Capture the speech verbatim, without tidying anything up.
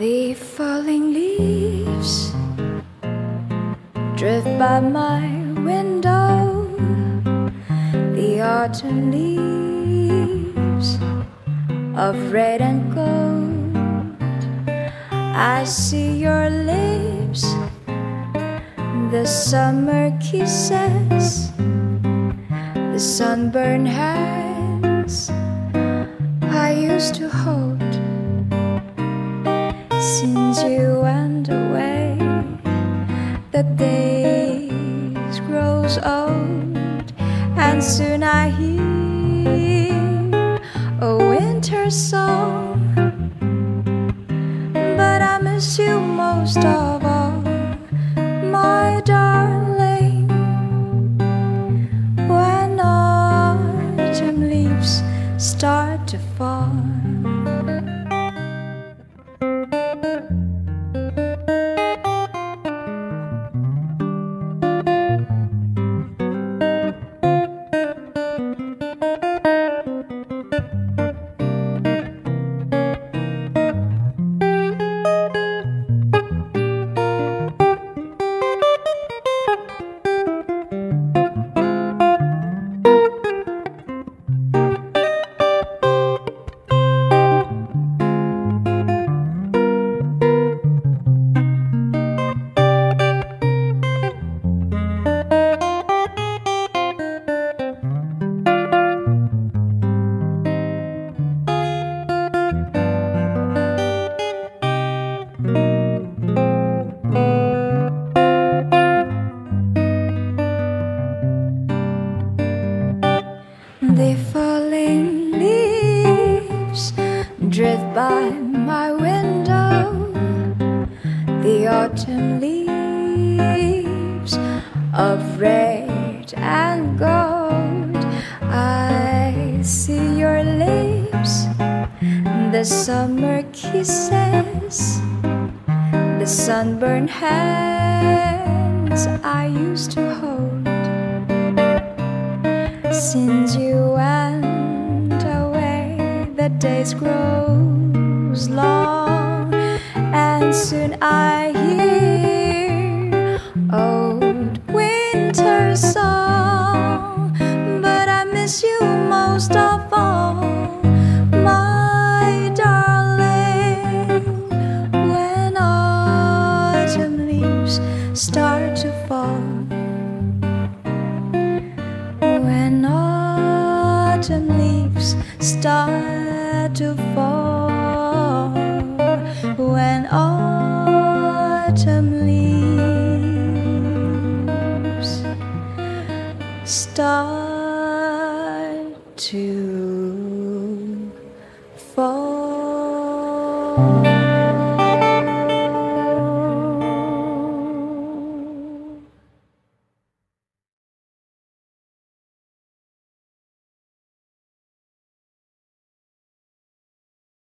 The falling leaves drift by my window, the autumn leaves of red and gold. I see your lips, the summer kisses, the sunburned hands I used to hold. Since you went away, the days grows old, and soon I hear a winter song. But I miss you most of all, my darling, when autumn leaves start to fall. The falling leaves drift by my window, the autumn leaves of red and gold. I see your lips, the summer kisses, the sunburned hands I used to hold. Since you went away, the days grows long, and soon I hear old winter song. But I miss you most of all, my darling, when autumn leaves start to fall. When autumn leaves start to fall, when autumn leaves start to fall.